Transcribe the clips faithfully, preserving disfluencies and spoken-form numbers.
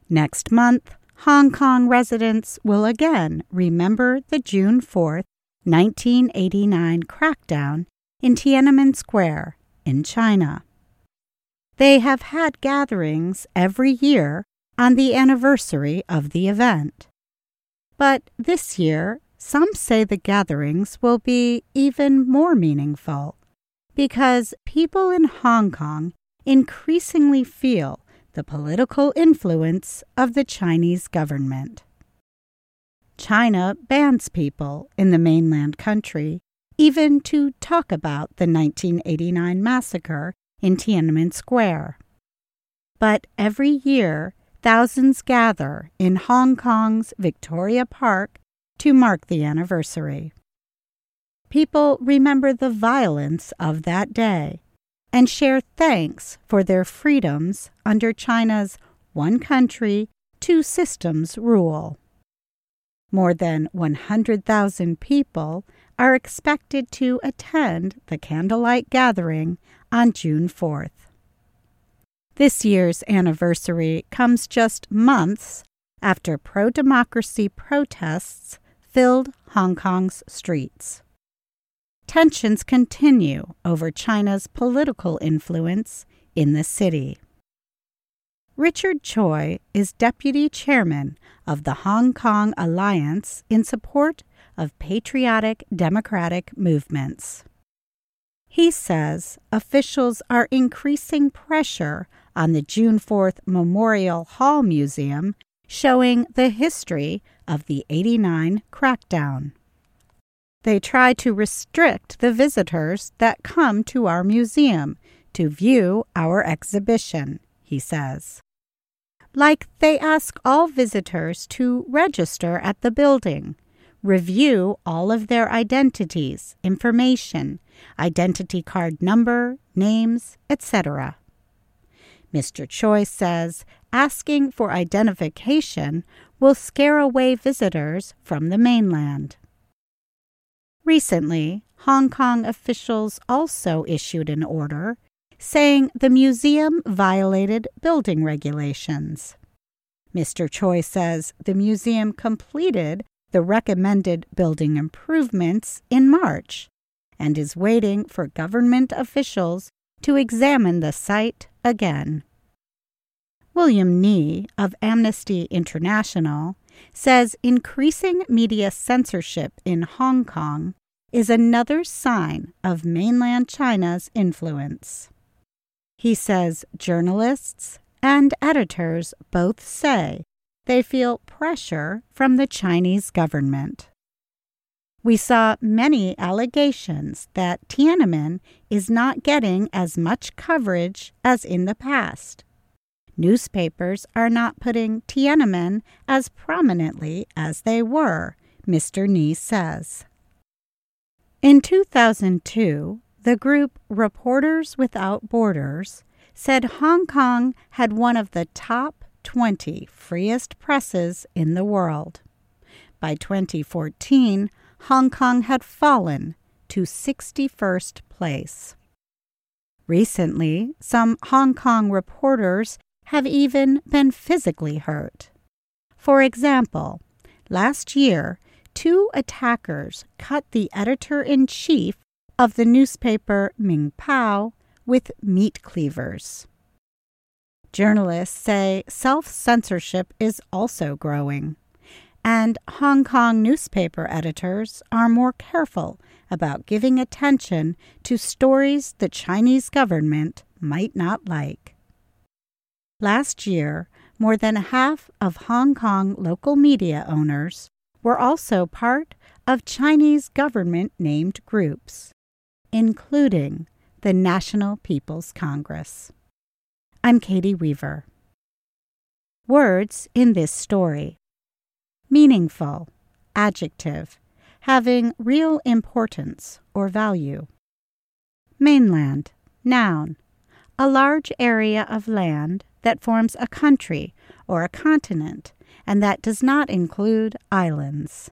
Next month, Hong Kong residents will again remember the June fourth, nineteen eighty-nine crackdown in Tiananmen Square in China. They have had gatherings every year on the anniversary of the event. But this year, some say the gatherings will be even more meaningful because people in Hong Kong increasingly feel the political influence of the Chinese government. China bans people in the mainland country even to talk about the nineteen eighty-nine massacre in Tiananmen Square. But every year, thousands gather in Hong Kong's Victoria Park to mark the anniversary. People remember the violence of that day and share thanks for their freedoms under China's one country, two systems rule. More than one hundred thousand people are expected to attend the candlelight gathering on June fourth. This year's anniversary comes just months after pro-democracy protests filled Hong Kong's streets. Tensions continue over China's political influence in the city. Richard Choi is deputy chairman of the Hong Kong Alliance in support of patriotic democratic movements. He says officials are increasing pressure on the June fourth Memorial Hall Museum, showing the history of the eighty-nine crackdown. They try to restrict the visitors that come to our museum to view our exhibition, he says. Like they ask all visitors to register at the building, review all of their identities, information, identity card number, names, et cetera. Mister Choi says asking for identification will scare away visitors from the mainland. Recently, Hong Kong officials also issued an order saying the museum violated building regulations. Mister Choi says the museum completed the recommended building improvements in March and is waiting for government officials to examine the site again. William Nee of Amnesty International says increasing media censorship in Hong Kong is another sign of mainland China's influence. He says journalists and editors both say they feel pressure from the Chinese government. We saw many allegations that Tiananmen is not getting as much coverage as in the past. Newspapers are not putting Tiananmen as prominently as they were, Mister Nee says. In two thousand two, the group Reporters Without Borders said Hong Kong had one of the top twenty freest presses in the world. By twenty fourteen, Hong Kong had fallen to sixty-first place. Recently, some Hong Kong reporters have even been physically hurt. For example, last year, two attackers cut the editor-in-chief of the newspaper Ming Pao with meat cleavers. Journalists say self-censorship is also growing, and Hong Kong newspaper editors are more careful about giving attention to stories the Chinese government might not like. Last year, more than half of Hong Kong local media owners were also part of Chinese government-named groups, including the National People's Congress. I'm Katie Weaver. Words in this story. Meaningful, adjective, having real importance or value. Mainland, noun, a large area of land that forms a country or a continent and that does not include islands.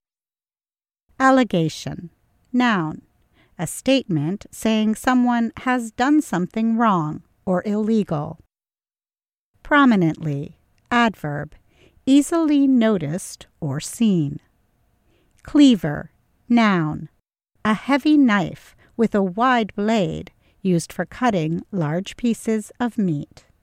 Allegation, noun, a statement saying someone has done something wrong or illegal. Prominently, adverb, easily noticed or seen. Cleaver, noun, a heavy knife with a wide blade used for cutting large pieces of meat.